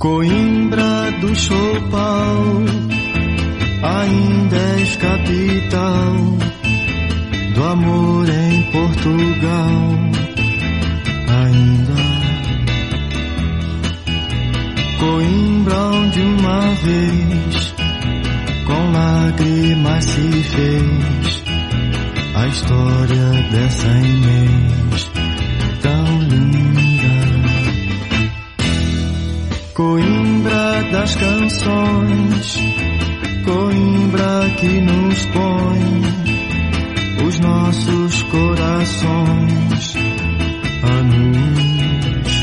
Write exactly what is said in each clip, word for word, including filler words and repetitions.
Coimbra do Chopal, ainda és capital do amor em Portugal. Ainda Coimbra, onde uma vez com lágrimas se fez a história dessa Inês tão linda. Coimbra das canções, Coimbra que nos põe os nossos corações a luz.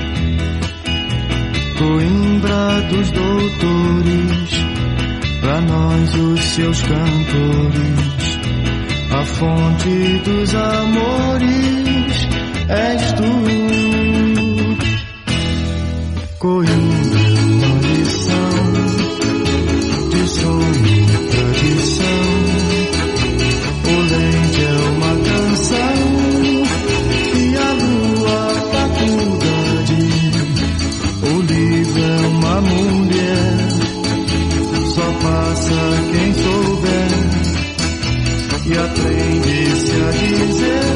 Coimbra dos doutores, pra nós os seus cantores, a fonte dos amores és tu. Coimbra, uma lição de sonho e tradição. O lente é uma canção e a lua faculdade. O livro é uma mulher, só passa quem souber e aprende-se a dizer.